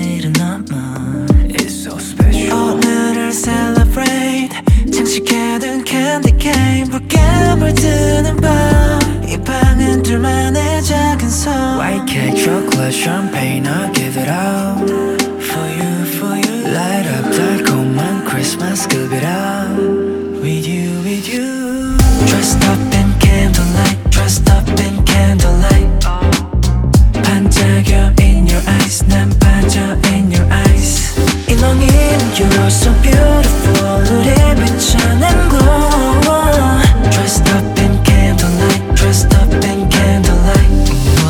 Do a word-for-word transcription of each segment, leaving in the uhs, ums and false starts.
오늘은 너무 It's so special. 오늘을 celebrate 장식해둔 candy cane 붉게 물드는 밤 이 방은 둘만의 작은 섬 White cake, chocolate, champagne I'll give it all For you, for you Light up 달콤한 Christmas give it all With you, with you Dressed up in candlelight Dressed up in candlelight 반짝여 in your eyes 난 빠져 in your eyes 일렁이는 You're so beautiful 우리 비춰낸 glow Dressed up in candlelight Dressed up in candlelight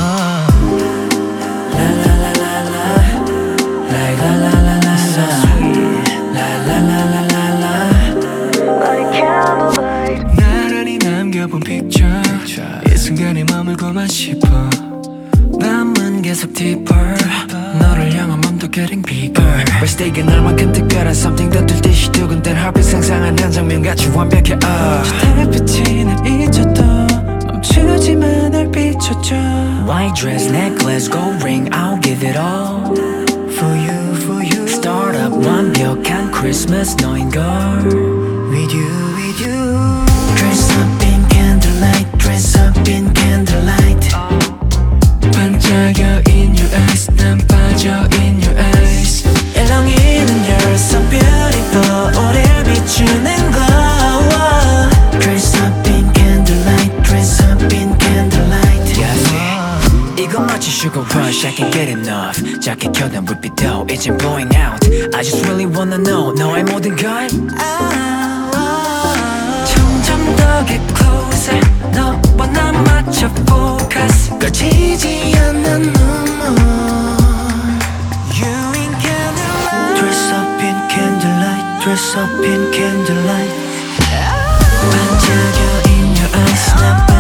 La la la la la La la la la la la La la la la la la Like candlelight 나란히 남겨본 picture 이 순간에 머물고만 싶어 밤은 계속 deeper 너를 향한 맘도 getting bigger Mistake 얼만큼 특별한 something 더 뚫듯이 두근댄 heartbeat 상상한 한 장면같이 완벽해 uh. 저 달빛이 날 잊혀도 멈추지만 날 비춰줘 White dress, necklace, gold ring I'll give it all For you, for you Start up 완벽한 Christmas 너인걸 With you, with you Dress up in candlelight Dress up in candlelight 반짝여 in your eyes 난 빠져 in your eyes 일렁이는 You're so beautiful 우릴 비추는 glow Dress up in candlelight Dress up in candlelight yeah, 이건 마치 sugar rush I can't get enough 작게 켜둔 불빛도 이젠 blowing out I just really wanna know 너의 모든 걸 점점 더 get closer 너와 나 맞춰 focus 꺼지지 않는 눈물 You in candlelight Dress up in candlelight Dress up in candlelight 반짝여 in your eyes 난